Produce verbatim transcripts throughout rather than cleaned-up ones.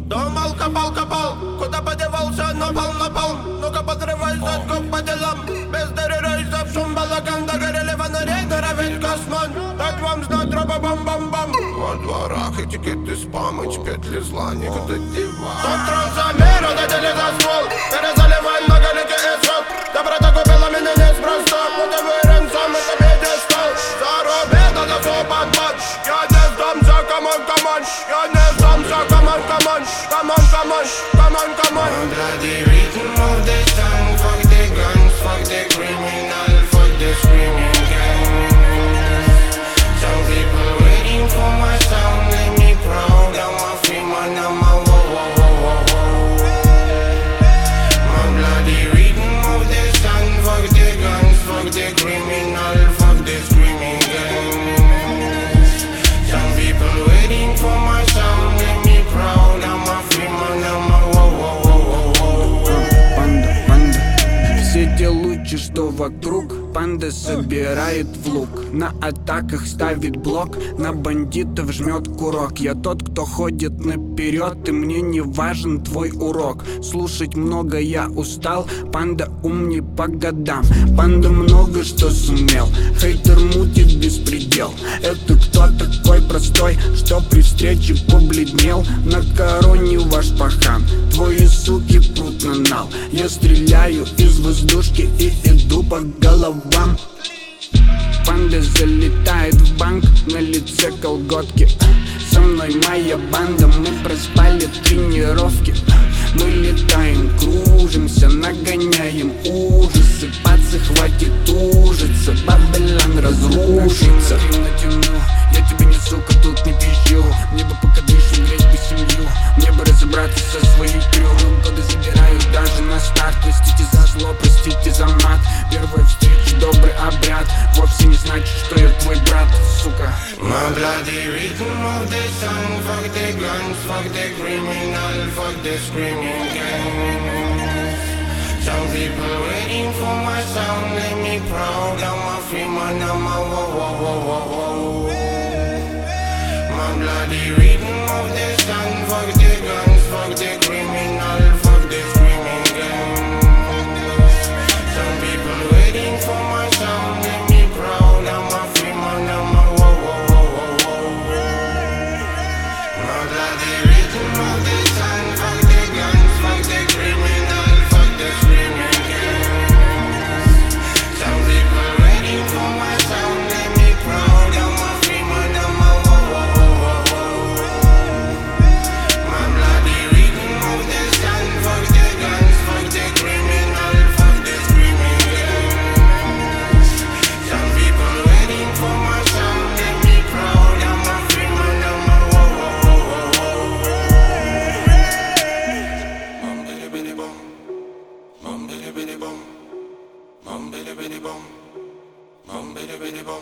Думал, копал, копал, куда подевался, напал, напал. Ну-ка подрывай задку по делам. Без дыры рейсов, шум балаган. Догорели фонари, норовит космон. Дать вам знать, тропа бам-бам-бам. Во дворах этикеты спамыч, петли зла, никуда девать. Тот трансамер, дадили за ствол. Перезаливай многоликий исход. Доброта купила меня неспроста. Вот и вырен сам, это пьедестал. Зарубит, это все под матч. Я не сдамся, камон, камон. Я не сдамся, камон, камон. Come on, come on, come on, come on. My bloody rhythm of the song. Fuck the guns, fuck the criminal, fuck the screaming gang. Some people waiting for my sound. Let me proud, I'm a free man, I'm a whoa, whoa, whoa, whoa, whoa. My bloody rhythm of the song. Fuck the guns, fuck the criminal, fuck the screaming gang. Some people waiting for my sound. Let me proud, I'm a free man, I'm a whoa, whoa, whoa, whoa, whoa. Панда, панда. Все те лучи, что вокруг, панда собирает в лук. На атаках ставит блок, на бандитов жмет курок. Я тот, кто ходит наперед, и мне не важен твой урок. Слушать много я устал, панда умней по годам. Панда много что сумел, хейтер мутит беспредел. Это кто такой простой, что при встрече побледнел? На короне ваш пахан, твои суки прут на нал. Я стреляю из воздушки и иду по головам. Панда залетает в банк, на лице колготки. Со мной моя банда, мы проспали тренировки. Мы летаем, кружимся, нагоняем ужасы. Пацы, хватит ужиться, Бабилон разрушится. Ты натяну, я тебе не сука, тут не пищу. Мне бы пока дышу, греть бы семью. Мне бы разобраться со своей крюком. Годы забирают даже на старт. Простите за зло, простите за мат. Первая встреча, добрый обряд. Вовсе не значит, что я твой брат, сука. My bloody rhythm of the song. Fuck the guns, fuck the criminal, fuck the screaming gang. Some people waiting for my sound. Let me proud, I'm a free man, I'm a whoa, whoa, whoa, whoa, whoa. My bloody rhythm of the song. Fuck the guns, fuck the criminal, fuck the screaming gang. Some people waiting for my sound. Let me proud, I'm a free man, I'm a whoa, whoa, whoa, whoa, whoa. My bloody rhythm of the song. Fuck the guns, fuck the criminal, fuck the screaming gang. Some people waiting for my sound. Let me proud, I'm a free man, I'm a whoa, whoa, whoa, whoa, whoa. My bloody rhythm of the song. Fuck the guns, fuck the criminal, fuck the screaming gang. Some people waiting for my sound. Let me proud, I'm a free man, I'm a whoa, whoa, whoa, whoa, whoa. Bum bidi bidi bum, bum bidi bidi bum, bum bidi bidi bum, bum bidi bidi bum,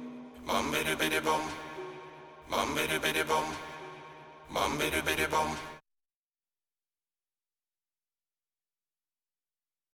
bum bidi bidi bum, bum bidi bidi bum, bum bidi bidi bum.